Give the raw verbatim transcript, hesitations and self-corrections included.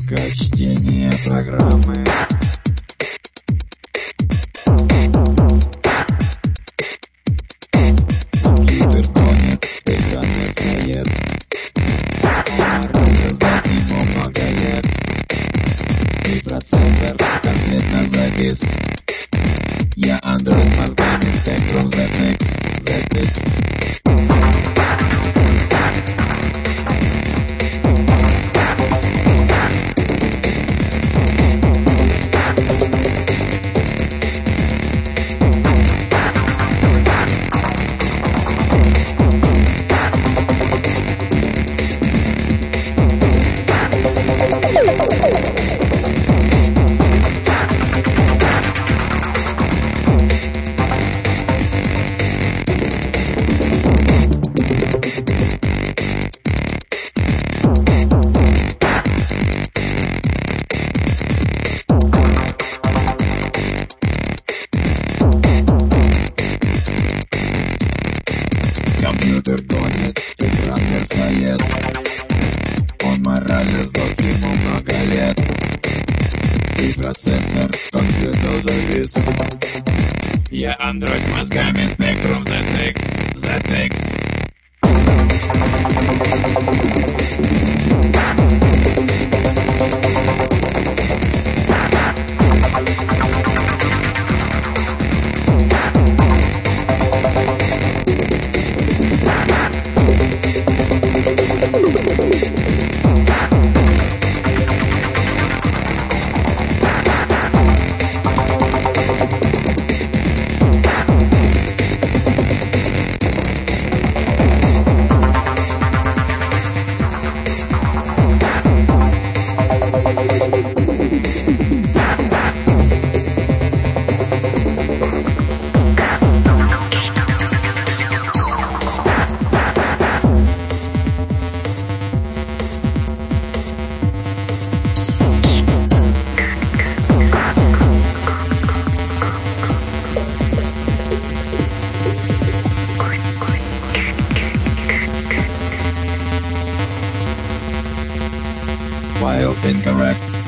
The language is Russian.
Запускать чтение программы. Компьютер гонит, экран мерцает. Он раздал ему много лет. И процессор конкретно завис. Я Android с мозгами Spectrum зет икс, зет икс. Компьютер гонит, экран мерцает. Он морально сдох, ему много лет. И процессор конкретно завис. Я Android с мозгами Spectrum зет икс, зет икс. File incorrect.